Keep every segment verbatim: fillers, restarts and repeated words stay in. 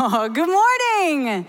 Oh, good morning.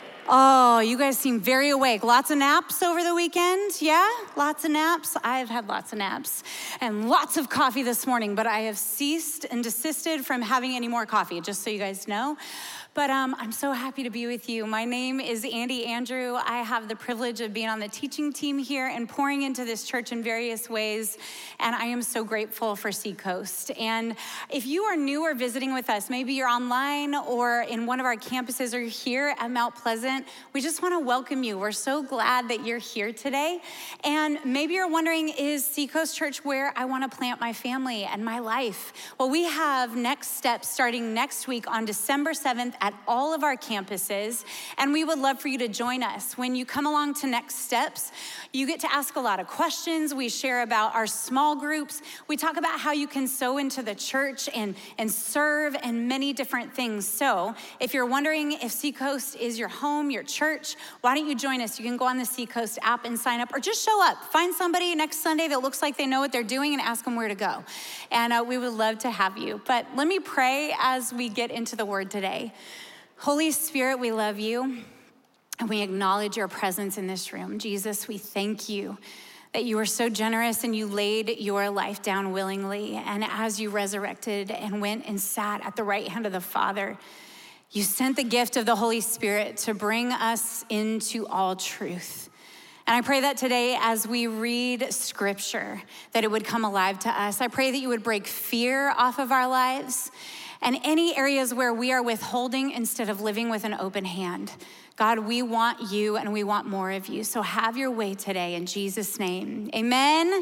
Oh, you guys seem very awake. Lots of naps over the weekend, yeah? Lots of naps. I've had lots of naps and lots of coffee this morning, but I have ceased and desisted from having any more coffee, just so you guys know. But um, I'm so happy to be with you. My name is Andy Andrew. I have the privilege of being on the teaching team here and pouring into this church in various ways, and I am so grateful for Seacoast. And if you are new or visiting with us, maybe you're online or in one of our campuses or here at Mount Pleasant, we just want to welcome you. We're so glad that you're here today. And maybe you're wondering, is Seacoast Church where I want to plant my family and my life? Well, we have next steps starting next week on December seventh at all of our campuses, and we would love for you to join us. When you come along to Next Steps, you get to ask a lot of questions. We share about our small groups. We talk about how you can sow into the church and, and serve and many different things. So if you're wondering if Seacoast is your home, your church, why don't you join us? You can go on the Seacoast app and sign up, or just show up. Find somebody next Sunday that looks like they know what they're doing and ask them where to go. And uh, we would love to have you. But let me pray as we get into the word today. Holy Spirit, we love you, and we acknowledge your presence in this room. Jesus, we thank you that you were so generous and you laid your life down willingly. And as you resurrected and went and sat at the right hand of the Father, you sent the gift of the Holy Spirit to bring us into all truth. And I pray that today as we read scripture, that it would come alive to us. I pray that you would break fear off of our lives and any areas where we are withholding instead of living with an open hand. God, we want you and we want more of you. So have your way today in Jesus' name. Amen.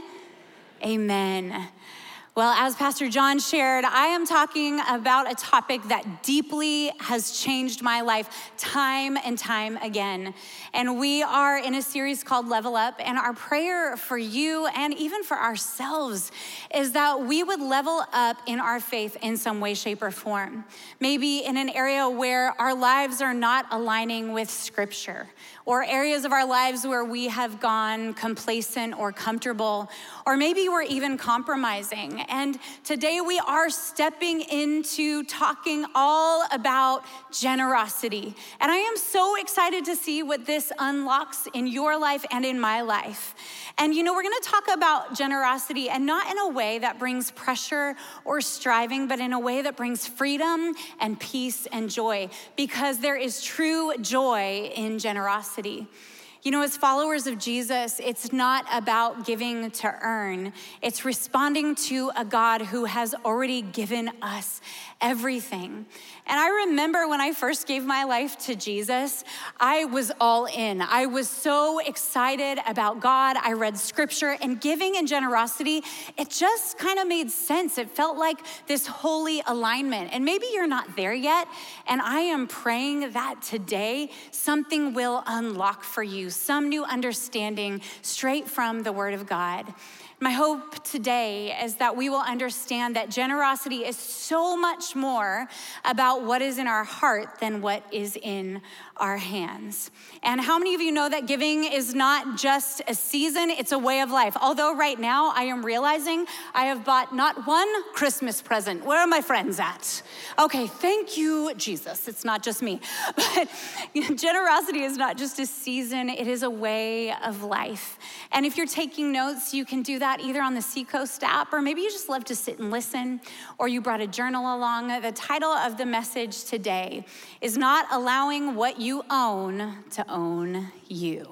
Amen. Well, as Pastor John shared, I am talking about a topic that deeply has changed my life time and time again. And we are in a series called Level Up, and our prayer for you and even for ourselves is that we would level up in our faith in some way, shape, or form. Maybe in an area where our lives are not aligning with Scripture, or areas of our lives where we have gone complacent or comfortable, or maybe we're even compromising. And today we are stepping into talking all about generosity. And I am so excited to see what this unlocks in your life and in my life. And you know, we're gonna talk about generosity, and not in a way that brings pressure or striving, but in a way that brings freedom and peace and joy, because there is true joy in generosity. You know, as followers of Jesus, it's not about giving to earn. It's responding to a God who has already given us everything. And I remember when I first gave my life to Jesus, I was all in. I was so excited about God. I read scripture, and giving and generosity, it just kind of made sense. It felt like this holy alignment. And maybe you're not there yet, and I am praying that today something will unlock for you, some new understanding straight from the Word of God. My hope today is that we will understand that generosity is so much more about what is in our heart than what is in our hands. And how many of you know that giving is not just a season, it's a way of life? Although right now I am realizing I have bought not one Christmas present. Where are my friends at? Okay, thank you, Jesus. It's not just me. But generosity is not just a season, it is a way of life. And if you're taking notes, you can do that either on the Seacoast app, or maybe you just love to sit and listen, or you brought a journal along. The title of the message today is Not Allowing What You Own to Own You.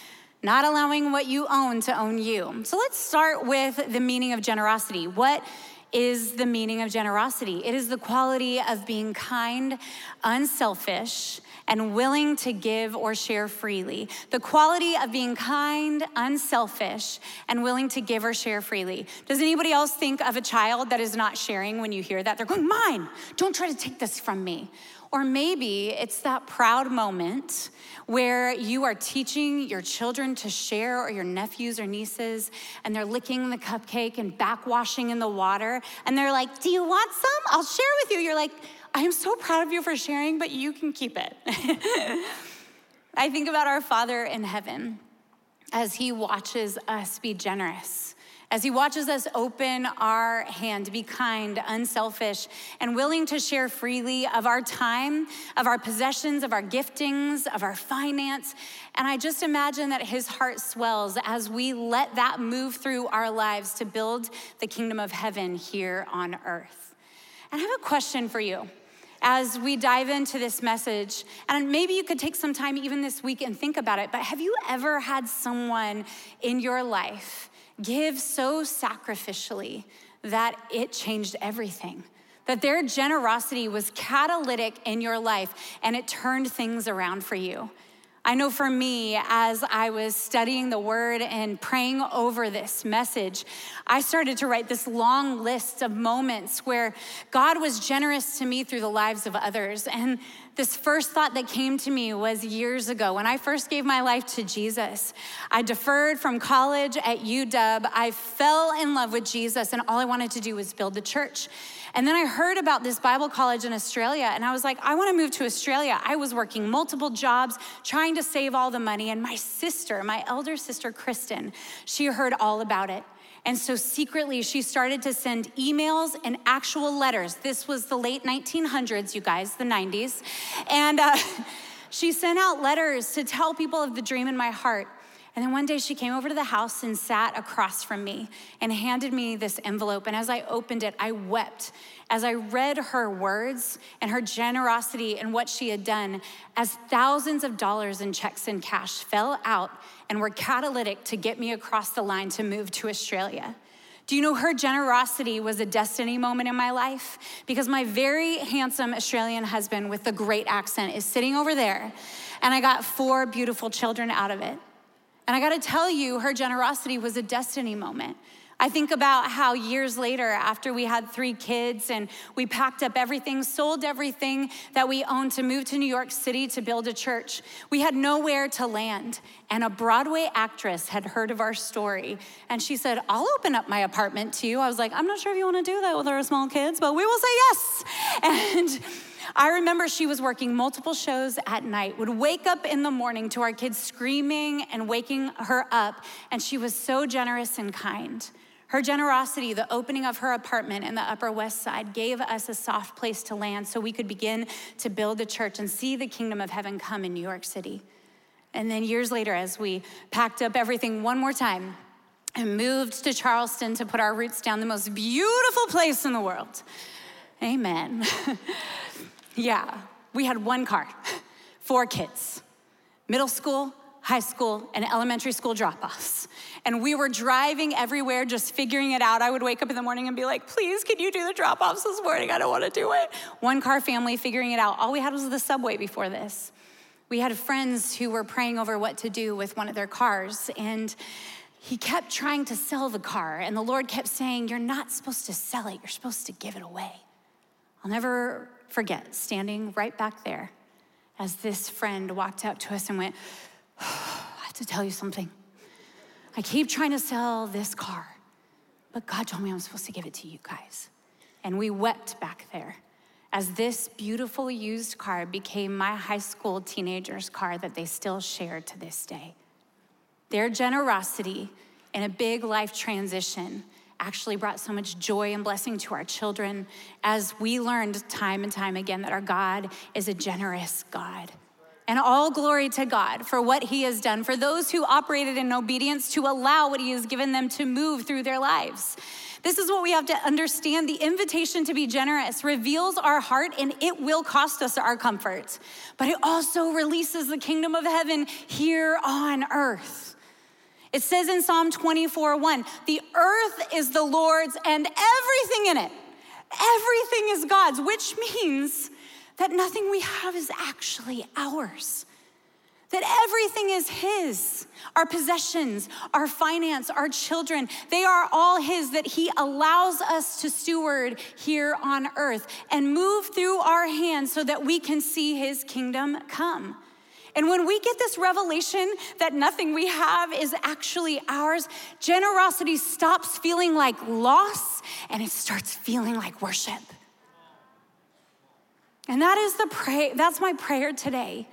Not allowing what you own to own you. So let's start with the meaning of generosity. What is the meaning of generosity? It is the quality of being kind, unselfish, and willing to give or share freely. The quality of being kind, unselfish, and willing to give or share freely. Does anybody else think of a child that is not sharing when you hear that? They're going, mine, don't try to take this from me. Or maybe it's that proud moment where you are teaching your children to share, or your nephews or nieces, and they're licking the cupcake and backwashing in the water, and they're like, do you want some? I'll share with you. You're like, I am so proud of you for sharing, but you can keep it. I think about our Father in heaven as he watches us be generous as he watches us open our hand to be kind, unselfish, and willing to share freely of our time, of our possessions, of our giftings, of our finance. And I just imagine that his heart swells as we let that move through our lives to build the kingdom of heaven here on earth. And I have a question for you as we dive into this message, and maybe you could take some time even this week and think about it, but have you ever had someone in your life give so sacrificially that it changed everything? That their generosity was catalytic in your life and it turned things around for you? I know for me, as I was studying the word and praying over this message, I started to write this long list of moments where God was generous to me through the lives of others. And this first thought that came to me was years ago when I first gave my life to Jesus. I deferred from college at U W. I fell in love with Jesus and all I wanted to do was build the church. And then I heard about this Bible college in Australia and I was like, I want to move to Australia. I was working multiple jobs, trying to save all the money. And my sister, my elder sister, Kristen, she heard all about it. And so secretly, she started to send emails and actual letters. This was the late nineteen hundreds, you guys, the nineties. And uh, she sent out letters to tell people of the dream in my heart. And then one day she came over to the house and sat across from me and handed me this envelope. And as I opened it, I wept as I read her words and her generosity and what she had done as thousands of dollars in checks and cash fell out and were catalytic to get me across the line to move to Australia. Do you know her generosity was a destiny moment in my life? Because my very handsome Australian husband with the great accent is sitting over there, and I got four beautiful children out of it. And I gotta tell you, her generosity was a destiny moment. I think about how years later, after we had three kids and we packed up everything, sold everything that we owned to move to New York City to build a church, we had nowhere to land. And a Broadway actress had heard of our story. And she said, I'll open up my apartment to you. I was like, I'm not sure if you wanna do that with our small kids, but we will say yes. And I remember she was working multiple shows at night, would wake up in the morning to our kids screaming and waking her up, and she was so generous and kind. Her generosity, the opening of her apartment in the Upper West Side, gave us a soft place to land so we could begin to build a church and see the kingdom of heaven come in New York City. And then years later, as we packed up everything one more time and moved to Charleston to put our roots down, the most beautiful place in the world. Amen. Yeah, we had one car, four kids, middle school, high school, and elementary school drop-offs. And we were driving everywhere, just figuring it out. I would wake up in the morning and be like, please, can you do the drop-offs this morning? I don't want to do it. One car family figuring it out. All we had was the subway before this. We had friends who were praying over what to do with one of their cars, and he kept trying to sell the car, and the Lord kept saying, you're not supposed to sell it, you're supposed to give it away. I'll never forget standing right back there as this friend walked up to us and went, oh, I have to tell you something. I keep trying to sell this car, but God told me I'm supposed to give it to you guys. And we wept back there as this beautiful used car became my high school teenager's car that they still share to this day. Their generosity in a big life transition actually brought so much joy and blessing to our children as we learned time and time again that our God is a generous God. And all glory to God for what he has done, for those who operated in obedience to allow what he has given them to move through their lives. This is what we have to understand. The invitation to be generous reveals our heart, and it will cost us our comfort. But it also releases the kingdom of heaven here on earth. It says in Psalm twenty-four one, the earth is the Lord's and everything in it. Everything is God's, which means that nothing we have is actually ours. That everything is his. Our possessions, our finance, our children, they are all his, that he allows us to steward here on earth and move through our hands so that we can see his kingdom come. And when we get this revelation that nothing we have is actually ours, generosity stops feeling like loss and it starts feeling like worship. And that is the pray, that's my prayer today,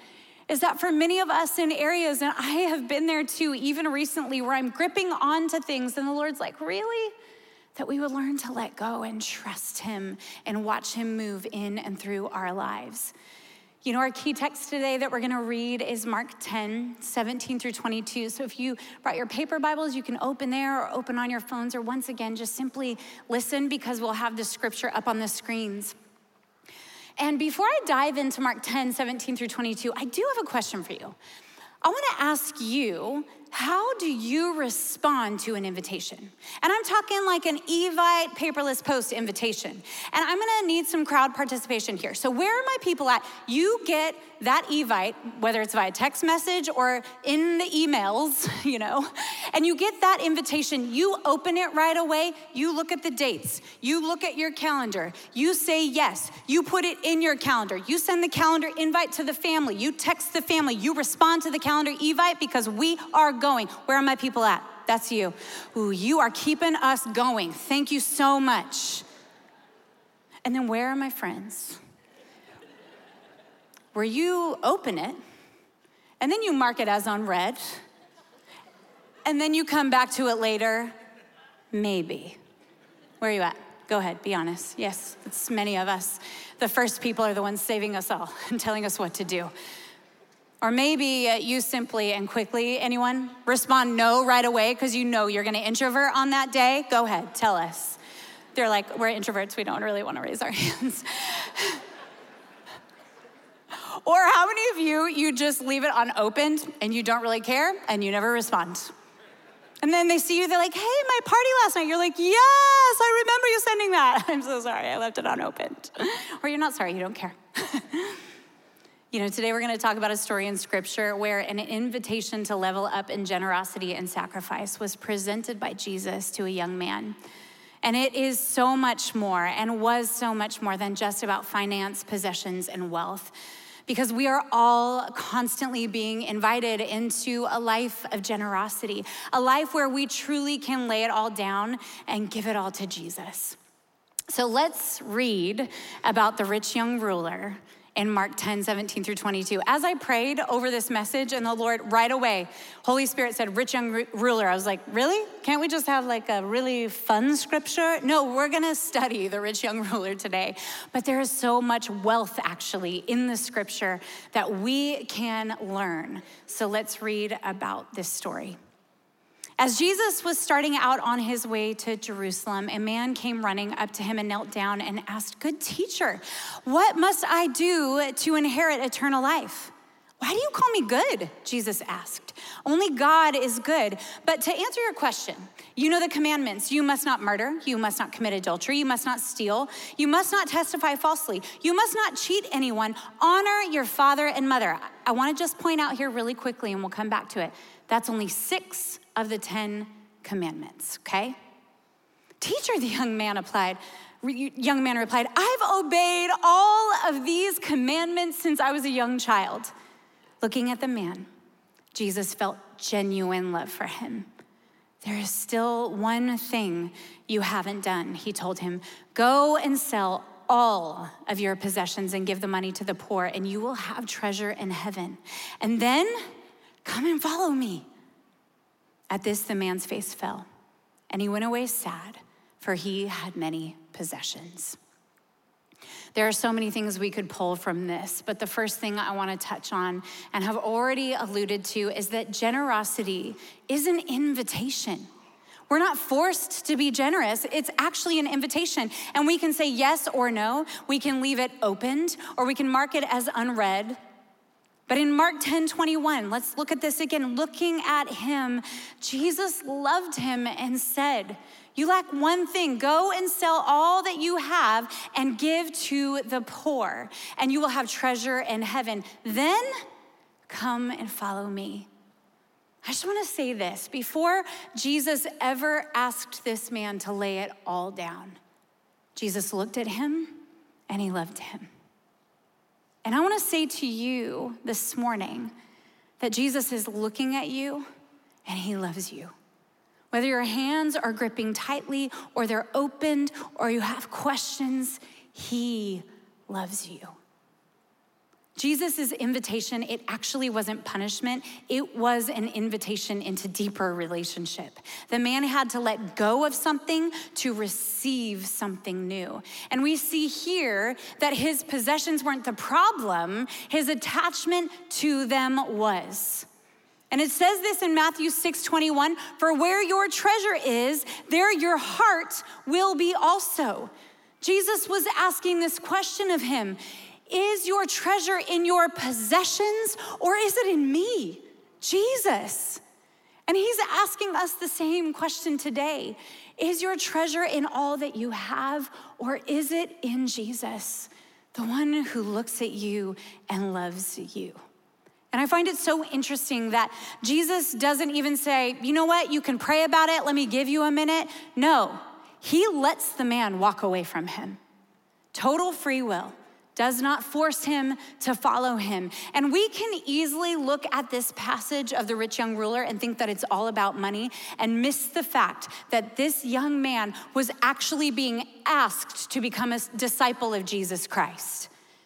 is that for many of us in areas, and I have been there too, even recently, where I'm gripping onto things and the Lord's like, really? That we would learn to let go and trust him and watch him move in and through our lives. You know, our key text today that we're gonna read is Mark ten, seventeen through twenty-two. So if you brought your paper Bibles, you can open there or open on your phones, or once again, just simply listen because we'll have the scripture up on the screens. And before I dive into Mark ten, seventeen through twenty-two, I do have a question for you. I wanna ask you, how do you respond to an invitation? And I'm talking like an Evite paperless post invitation. And I'm gonna need some crowd participation here. So where are my people at? You get that Evite, whether it's via text message or in the emails, you know, and you get that invitation, you open it right away, you look at the dates, you look at your calendar, you say yes, you put it in your calendar, you send the calendar invite to the family, you text the family, you respond to the calendar Evite because we are going. Where are my people at? That's you. Ooh, you are keeping us going. Thank you so much. And then where are my friends? Where you open it, and then you mark it as unread, and then you come back to it later, maybe. Where are you at? Go ahead, be honest. Yes, it's many of us. The first people are the ones saving us all and telling us what to do. Or maybe uh, you simply and quickly, anyone, respond no right away because you know you're gonna introvert on that day. Go ahead, tell us. They're like, we're introverts, we don't really wanna raise our hands. Or how many of you, you just leave it unopened and you don't really care and you never respond? And then they see you, they're like, hey, my party last night. You're like, yes, I remember you sending that. I'm so sorry, I left it unopened. Or you're not sorry, you don't care. You know, today we're gonna talk about a story in scripture where an invitation to level up in generosity and sacrifice was presented by Jesus to a young man. And it is so much more and was so much more than just about finance, possessions, and wealth. Because we are all constantly being invited into a life of generosity, a life where we truly can lay it all down and give it all to Jesus. So let's read about the rich young ruler in Mark ten, seventeen through twenty-two. As I prayed over this message and the Lord right away, Holy Spirit said, rich young ruler. I was like, really? Can't we just have like a really fun scripture? No, we're gonna study the rich young ruler today. But there is so much wealth actually in the scripture that we can learn. So let's read about this story. As Jesus was starting out on his way to Jerusalem, a man came running up to him and knelt down and asked, good teacher, what must I do to inherit eternal life? Why do you call me good? Jesus asked. Only God is good. But to answer your question, you know the commandments. You must not murder. You must not commit adultery. You must not steal. You must not testify falsely. You must not cheat anyone. Honor your father and mother. I want to just point out here really quickly, and we'll come back to it. That's only six of the Ten Commandments, okay? Teacher, the young man replied, young man replied, I've obeyed all of these commandments since I was a young child. Looking at the man, Jesus felt genuine love for him. There is still one thing you haven't done, he told him. Go and sell all of your possessions and give the money to the poor, and you will have treasure in heaven. And then come and follow me. At this, the man's face fell, and he went away sad, for he had many possessions. There are so many things we could pull from this, but the first thing I want to touch on and have already alluded to is that generosity is an invitation. We're not forced to be generous. It's actually an invitation, and we can say yes or no. We can leave it opened, or we can mark it as unread. But in Mark ten twenty-one, let's look at this again. Looking at him, Jesus loved him and said, you lack one thing. Go and sell all that you have and give to the poor, and you will have treasure in heaven. Then come and follow me. I just want to say this. Before Jesus ever asked this man to lay it all down, Jesus looked at him and he loved him. And I want to say to you this morning that Jesus is looking at you and he loves you. Whether your hands are gripping tightly or they're opened or you have questions, he loves you. Jesus' invitation, it actually wasn't punishment. It was an invitation into deeper relationship. The man had to let go of something to receive something new. And we see here that his possessions weren't the problem, his attachment to them was. And it says this in Matthew six twenty-one, for where your treasure is, there your heart will be also. Jesus was asking this question of him. Is your treasure in your possessions or is it in me, Jesus? And he's asking us the same question today. Is your treasure in all that you have or is it in Jesus, the one who looks at you and loves you? And I find it so interesting that Jesus doesn't even say, you know what, you can pray about it, let me give you a minute. No, he lets the man walk away from him. Total free will. Does not force him to follow him. And we can easily look at this passage of the rich young ruler and think that it's all about money and miss the fact that this young man was actually being asked to become a disciple of Jesus Christ.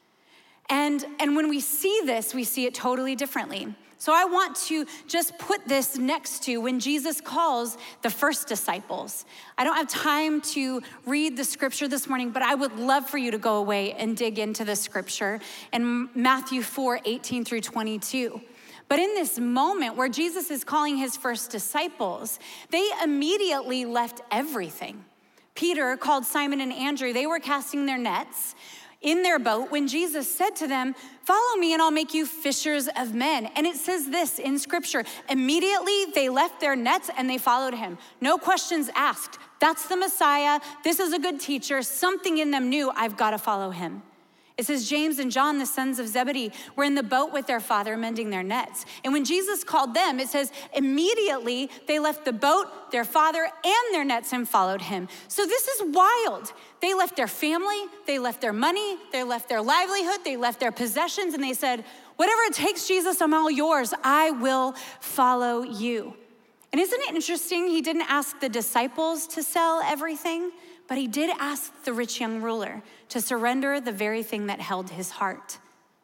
And, and when we see this, we see it totally differently. So I want to just put this next to when Jesus calls the first disciples. I don't have time to read the scripture this morning, but I would love for you to go away and dig into the scripture in Matthew four, eighteen through twenty-two. But in this moment where Jesus is calling his first disciples, they immediately left everything. Peter called Simon and Andrew. They were casting their nets in their boat when Jesus said to them, follow me and I'll make you fishers of men. And it says this in scripture, immediately they left their nets and they followed him. No questions asked. That's the Messiah. This is a good teacher. Something in them knew, I've got to follow him. It says James and John, the sons of Zebedee, were in the boat with their father mending their nets. And when Jesus called them, it says immediately they left the boat, their father, and their nets and followed him. So this is wild. They left their family, they left their money, they left their livelihood, they left their possessions, and they said, whatever it takes, Jesus, I'm all yours. I will follow you. And isn't it interesting? He didn't ask the disciples to sell everything, but he did ask the rich young ruler to surrender the very thing that held his heart.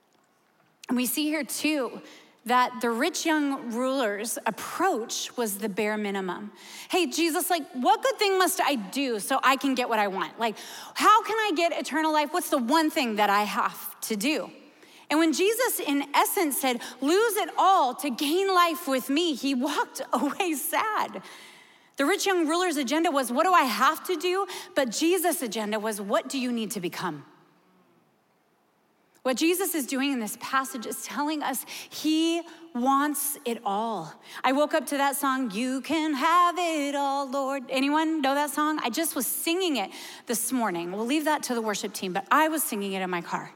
And we see here too that the rich young ruler's approach was the bare minimum. Hey, Jesus, like, what good thing must I do so I can get what I want? Like, how can I get eternal life? What's the one thing that I have to do? And when Jesus, in essence, said, lose it all to gain life with me, he walked away sad. The rich young ruler's agenda was, what do I have to do? But Jesus' agenda was, what do you need to become? What Jesus is doing in this passage is telling us he wants it all. I woke up to that song, you can have it all, Lord. Anyone know that song? I just was singing it this morning. We'll leave that to the worship team, but I was singing it in my car.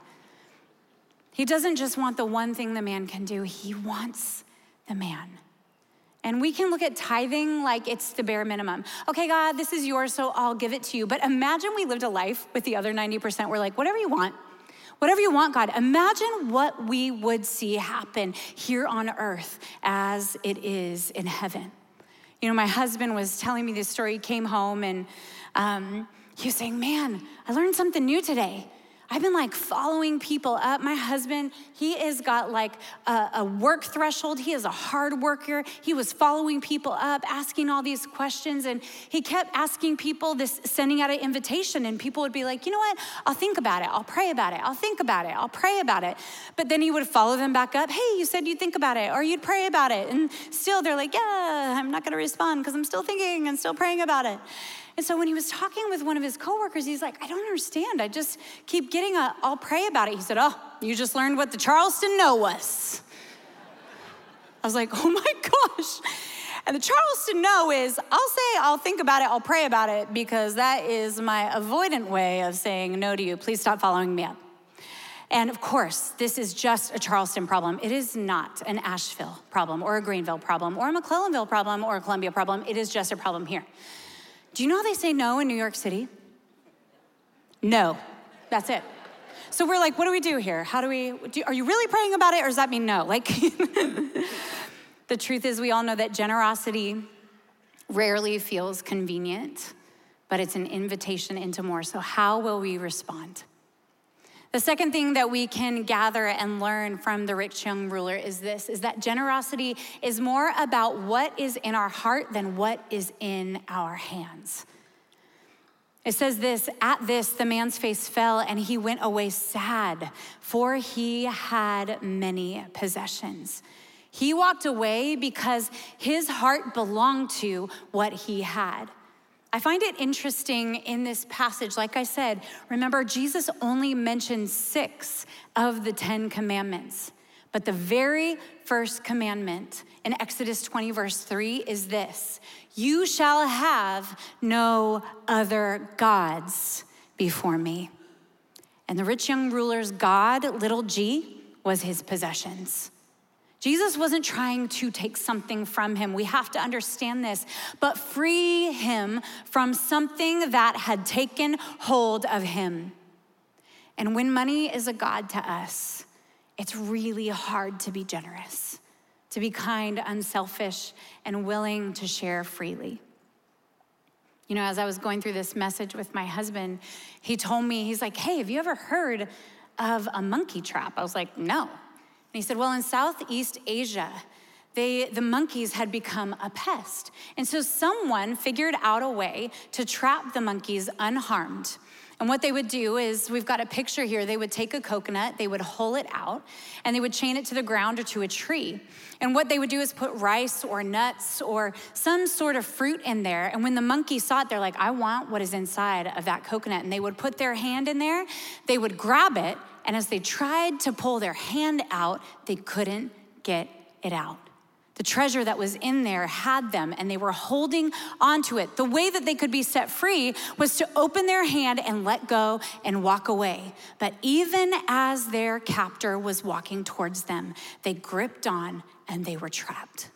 He doesn't just want the one thing the man can do, he wants the man. And we can look at tithing like it's the bare minimum. Okay, God, this is yours, so I'll give it to you. But imagine we lived a life with the other ninety percent. We're like, whatever you want, whatever you want, God. Imagine what we would see happen here on earth as it is in heaven. You know, my husband was telling me this story. He came home and um, he was saying, man, I learned something new today. I've been like following people up. My husband, he has got like a, a work threshold. He is a hard worker. He was following people up, asking all these questions. And he kept asking people this, sending out an invitation. And people would be like, you know what? I'll think about it. I'll pray about it. I'll think about it. I'll pray about it. But then he would follow them back up. Hey, you said you'd think about it or you'd pray about it. And still they're like, yeah, I'm not going to respond because I'm still thinking and still praying about it. And so when he was talking with one of his coworkers, he's like, I don't understand. I just keep getting a, I'll pray about it. He said, oh, you just learned what the Charleston no was. I was like, oh my gosh. And the Charleston no is, I'll say, I'll think about it, I'll pray about it, because that is my avoidant way of saying no to you. Please stop following me up. And of course, this is just a Charleston problem. It is not an Asheville problem or a Greenville problem or a McClellanville problem or a Columbia problem. It is just a problem here. Do you know how they say no in New York City? No, that's it. So we're like, what do we do here? How do we, do, are you really praying about it or does that mean no? Like, the truth is we all know that generosity rarely feels convenient, but it's an invitation into more. So how will we respond? The second thing that we can gather and learn from the rich young ruler is this, is that generosity is more about what is in our heart than what is in our hands. It says this, at this, the man's face fell and he went away sad, for he had many possessions. He walked away because his heart belonged to what he had. I find it interesting in this passage, like I said, remember, Jesus only mentioned six of the Ten Commandments. But the very first commandment in Exodus twenty, verse three is this: you shall have no other gods before me. And the rich young ruler's God, little g, was his possessions. Jesus wasn't trying to take something from him. We have to understand this, but free him from something that had taken hold of him. And when money is a god to us, it's really hard to be generous, to be kind, unselfish, and willing to share freely. You know, as I was going through this message with my husband, he told me, he's like, hey, have you ever heard of a monkey trap? I was like, no. And he said, well, in Southeast Asia, they, the monkeys had become a pest. And so someone figured out a way to trap the monkeys unharmed. And what they would do is, we've got a picture here, they would take a coconut, they would hull it out, and they would chain it to the ground or to a tree. And what they would do is put rice or nuts or some sort of fruit in there. And when the monkey saw it, they're like, I want what is inside of that coconut. And they would put their hand in there, they would grab it, and as they tried to pull their hand out, they couldn't get it out. The treasure that was in there had them, and they were holding onto it. The way that they could be set free was to open their hand and let go and walk away. But even as their captor was walking towards them, they gripped on and they were trapped.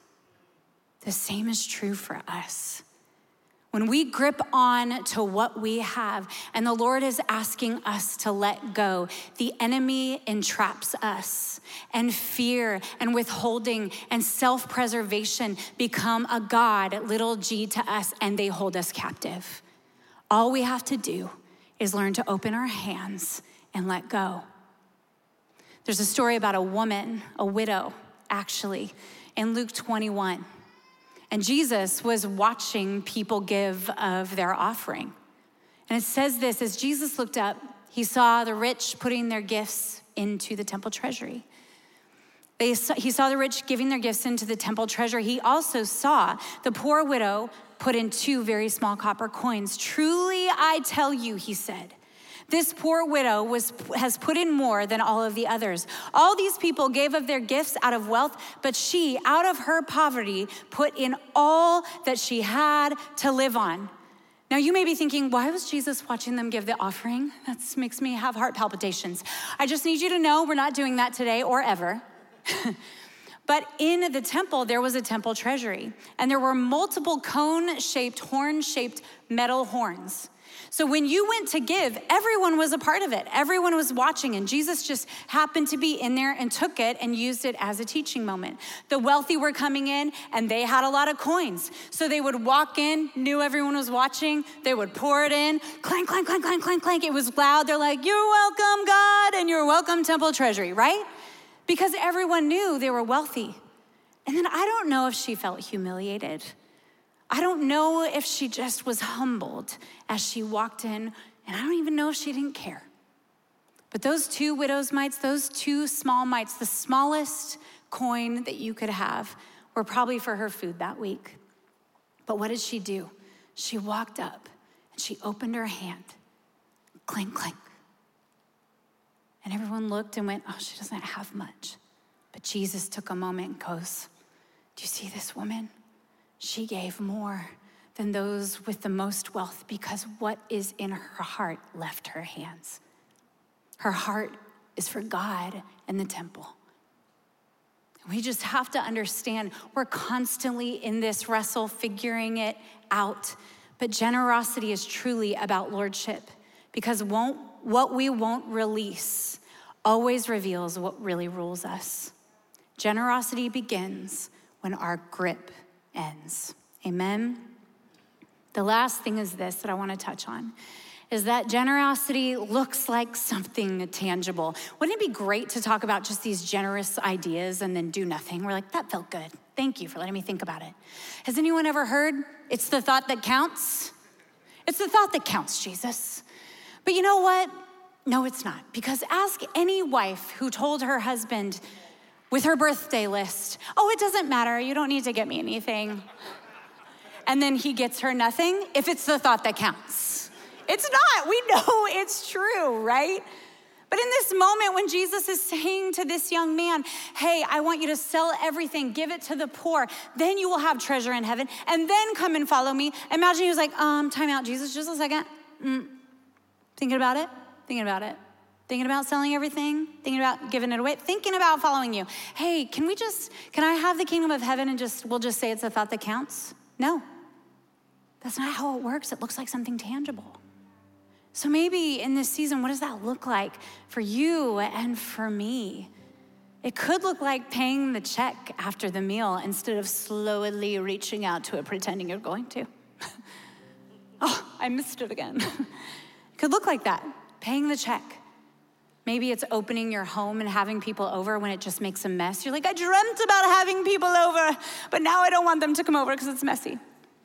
The same is true for us. When we grip on to what we have and the Lord is asking us to let go, the enemy entraps us, and fear and withholding and self-preservation become a god, little g, to us, and they hold us captive. All we have to do is learn to open our hands and let go. There's a story about a woman, a widow, actually, in Luke twenty-one. And Jesus was watching people give of their offering. And it says this, as Jesus looked up, he saw the rich putting their gifts into the temple treasury. They saw, he saw the rich giving their gifts into the temple treasury. He also saw the poor widow put in two very small copper coins. Truly, I tell you, he said, this poor widow was, has put in more than all of the others. All these people gave of their gifts out of wealth, but she, out of her poverty, put in all that she had to live on. Now you may be thinking, why was Jesus watching them give the offering? That makes me have heart palpitations. I just need you to know we're not doing that today or ever. But in the temple, there was a temple treasury, and there were multiple cone-shaped, horn-shaped metal horns. So when you went to give, everyone was a part of it. Everyone was watching, and Jesus just happened to be in there and took it and used it as a teaching moment. The wealthy were coming in, and they had a lot of coins. So they would walk in, knew everyone was watching. They would pour it in, clank, clank, clank, clank, clank, clank. It was loud. They're like, you're welcome, God, and you're welcome, temple treasury, right? Because everyone knew they were wealthy. And then I don't know if she felt humiliated. I don't know if she just was humbled as she walked in, and I don't even know if she didn't care. But those two widow's mites, those two small mites, the smallest coin that you could have, were probably for her food that week. But what did she do? She walked up and she opened her hand, clink, clink. And everyone looked and went, oh, she doesn't have much. But Jesus took a moment and goes, do you see this woman? She gave more than those with the most wealth because what is in her heart left her hands. Her heart is for God and the temple. We just have to understand we're constantly in this wrestle, figuring it out. But generosity is truly about lordship because won't, what we won't release always reveals what really rules us. Generosity begins when our grip ends. Amen. The last thing is this that I want to touch on. is that generosity looks like something tangible. Wouldn't it be great to talk about just these generous ideas and then do nothing? We're like, that felt good. Thank you for letting me think about it. Has anyone ever heard, it's the thought that counts? It's the thought that counts, Jesus. But you know what? No, it's not. Because ask any wife who told her husband with her birthday list, oh, it doesn't matter, you don't need to get me anything. And then he gets her nothing, if it's the thought that counts. It's not, we know it's true, right? But in this moment when Jesus is saying to this young man, hey, I want you to sell everything, give it to the poor, then you will have treasure in heaven, and then come and follow me. Imagine he was like, um, time out, Jesus, just a second. Mm. Thinking about it, thinking about it. Thinking about selling everything, thinking about giving it away, thinking about following you. Hey, can we just, can I have the kingdom of heaven and just, we'll just say it's a thought that counts? No, that's not how it works. It looks like something tangible. So maybe in this season, what does that look like for you and for me? It could look like paying the check after the meal instead of slowly reaching out to it, pretending you're going to. Oh, I missed it again. It could look like that, paying the check. Maybe it's opening your home and having people over when it just makes a mess. You're like, I dreamt about having people over, but now I don't want them to come over because it's messy.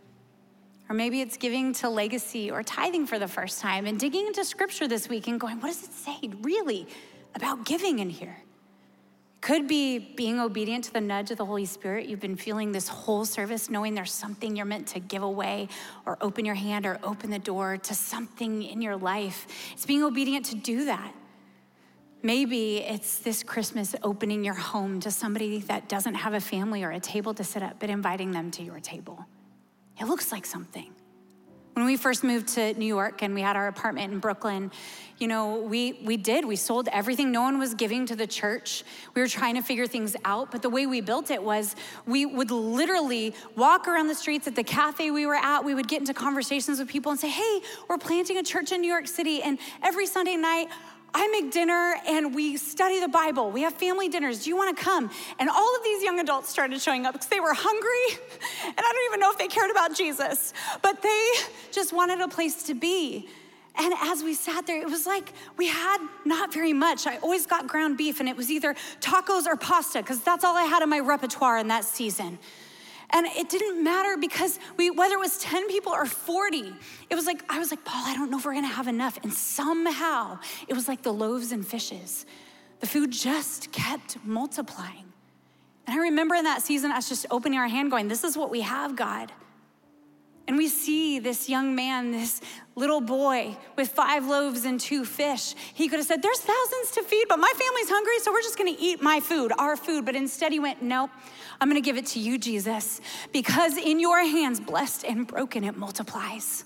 Or maybe it's giving to Legacy or tithing for the first time and digging into scripture this week and going, what does it say really about giving in here? Could be being obedient to the nudge of the Holy Spirit. You've been feeling this whole service knowing there's something you're meant to give away or open your hand or open the door to something in your life. It's being obedient to do that. Maybe it's this Christmas opening your home to somebody that doesn't have a family or a table to sit at, but inviting them to your table. It looks like something. When we first moved to New York and we had our apartment in Brooklyn, you know, we we did, we sold everything. No one was giving to the church. We were trying to figure things out, but the way we built it was we would literally walk around the streets at the cafe we were at. We would get into conversations with people and say, hey, we're planting a church in New York City, and every Sunday night, I make dinner and we study the Bible. We have family dinners. Do you want to come? And all of these young adults started showing up because they were hungry. And I don't even know if they cared about Jesus, but they just wanted a place to be. And as we sat there, it was like we had not very much. I always got ground beef, and it was either tacos or pasta because that's all I had in my repertoire in that season. And it didn't matter because we, whether it was ten people or forty, it was like, I was like, Paul, I don't know if we're gonna have enough. And somehow it was like the loaves and fishes. The food just kept multiplying. And I remember in that season, us just opening our hand going, this is what we have, God. And we see this young man, this little boy with five loaves and two fish. He could have said, there's thousands to feed, but my family's hungry, so we're just gonna eat my food, our food. But instead he went, nope, I'm gonna give it to you, Jesus, because in your hands, blessed and broken, it multiplies.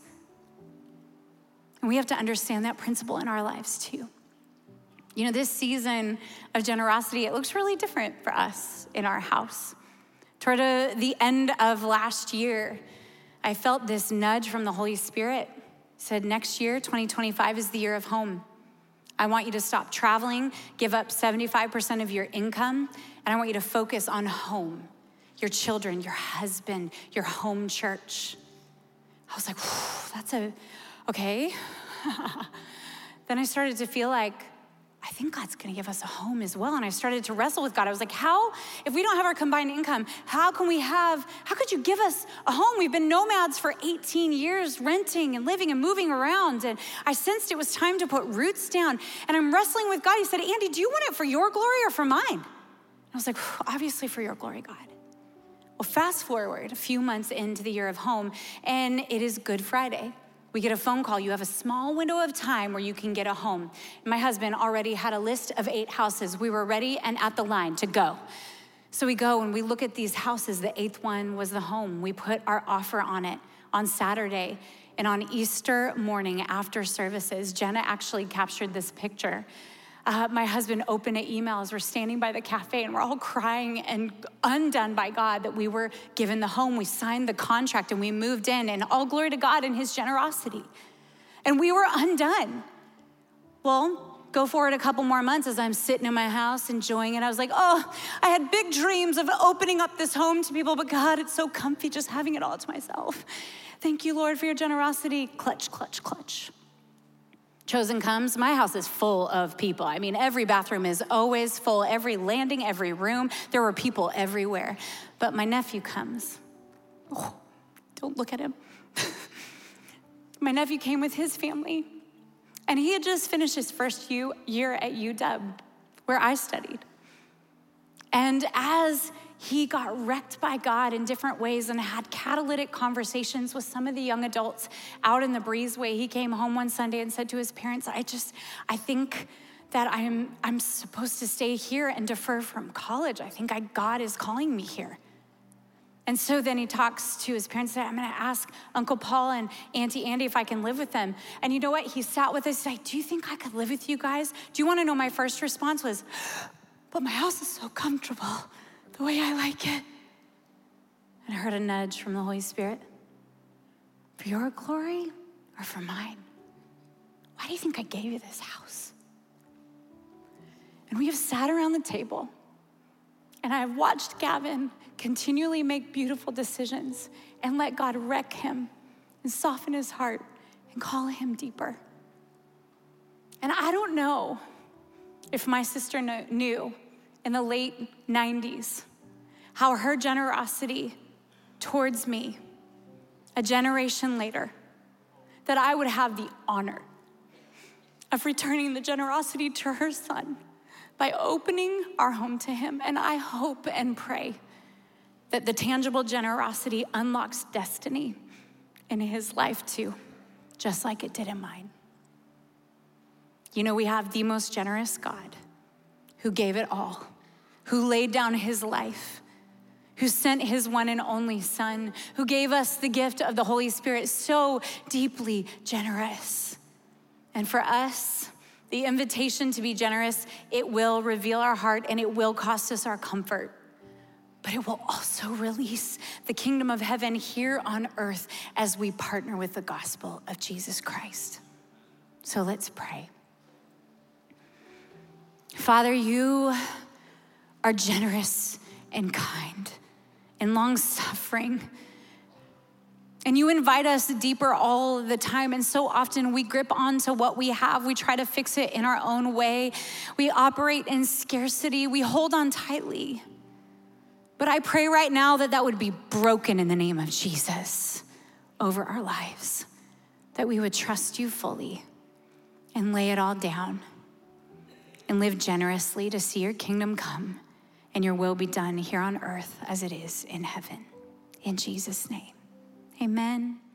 And we have to understand that principle in our lives too. You know, this season of generosity, it looks really different for us in our house. Toward uh, the end of last year, I felt this nudge from the Holy Spirit. He said, next year, twenty twenty-five is the year of home. I want you to stop traveling, give up seventy-five percent of your income, and I want you to focus on home, your children, your husband, your home church. I was like, that's a, okay. Then I started to feel like, I think God's gonna give us a home as well. And I started to wrestle with God. I was like, how, if we don't have our combined income, how can we have, how could you give us a home? We've been nomads for eighteen years, renting and living and moving around. And I sensed it was time to put roots down. And I'm wrestling with God. He said, Andy, do you want it for your glory or for mine? And I was like, obviously for your glory, God. Well, fast forward a few months into the year of home, and it is Good Friday. We get a phone call. You have a small window of time where you can get a home. My husband already had a list of eight houses. We were ready and at the line to go. So we go and we look at these houses. The eighth one was the home. We put our offer on it on Saturday. And on Easter morning after services, Jenna actually captured this picture. Uh, my husband opened an email as we're standing by the cafe, and we're all crying and undone by God that we were given the home. We signed the contract and we moved in, and all glory to God and his generosity. And we were undone. Well, go forward a couple more months as I'm sitting in my house enjoying it. I was like, oh, I had big dreams of opening up this home to people, but God, it's so comfy just having it all to myself. Thank you, Lord, for your generosity. Clutch, clutch, clutch. Chosen comes, my house is full of people. I mean, every bathroom is always full, every landing, every room, there were people everywhere. But my nephew comes. Oh, don't look at him. My nephew came with his family, and he had just finished his first year at U W, where I studied. And as he got wrecked by God in different ways and had catalytic conversations with some of the young adults out in the breezeway, he came home one Sunday and said to his parents, I just, I think that I'm, I'm supposed to stay here and defer from college. I think I, God is calling me here. And so then he talks to his parents and said, I'm gonna ask Uncle Paul and Auntie Andy if I can live with them. And you know what? He sat with us and said, do you think I could live with you guys? Do you wanna know my first response was, but my house is so comfortable the way I like it. And I heard a nudge from the Holy Spirit. For your glory or for mine? Why do you think I gave you this house? And we have sat around the table, and I've watched Gavin continually make beautiful decisions and let God wreck him and soften his heart and call him deeper. And I don't know if my sister knew in the late nineties how her generosity towards me, a generation later, that I would have the honor of returning the generosity to her son by opening our home to him. And I hope and pray that the tangible generosity unlocks destiny in his life too, just like it did in mine. You know, we have the most generous God who gave it all, who laid down his life, who sent his one and only son, who gave us the gift of the Holy Spirit, so deeply generous. And for us, the invitation to be generous, it will reveal our heart and it will cost us our comfort, but it will also release the kingdom of heaven here on earth as we partner with the gospel of Jesus Christ. So let's pray. Father, you are generous and kind and long-suffering. And you invite us deeper all the time. And so often we grip onto what we have. We try to fix it in our own way. We operate in scarcity. We hold on tightly. But I pray right now that that would be broken in the name of Jesus over our lives, that we would trust you fully and lay it all down and live generously to see your kingdom come and your will be done here on earth as it is in heaven. In Jesus' name, amen.